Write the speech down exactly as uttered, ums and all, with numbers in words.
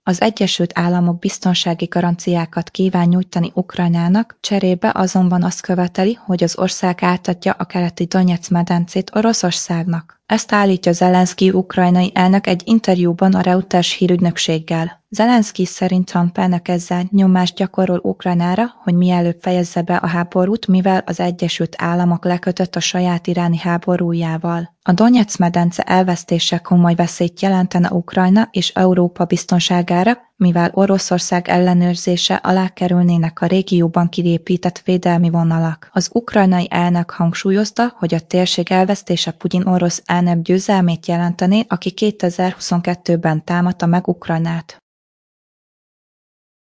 Az Egyesült Államok biztonsági garanciákat kíván nyújtani Ukrajnának, cserébe azonban azt követeli, hogy az ország átadja a keleti Donyeck-medencét Oroszországnak. Ezt állítja Zelenszkij ukrajnai elnök egy interjúban a Reuters hírügynökséggel. Zelenszkij szerint Trump elnök ezzel nyomást gyakorol Ukrajnára, hogy mielőbb fejezze be a háborút, mivel az Egyesült Államok lekötött a saját iráni háborújával. A Donyeck-medence elvesztése komoly veszélyt jelentene Ukrajna és Európa biztonságára, mivel Oroszország ellenőrzése alá kerülnének a régióban kiépített védelmi vonalak. Az ukrajnai elnök hangsúlyozta, hogy a térség elvesztése Putyin orosz elnök győzelmét jelentené, aki kétezer-huszonkettőben támadta meg Ukrajnát.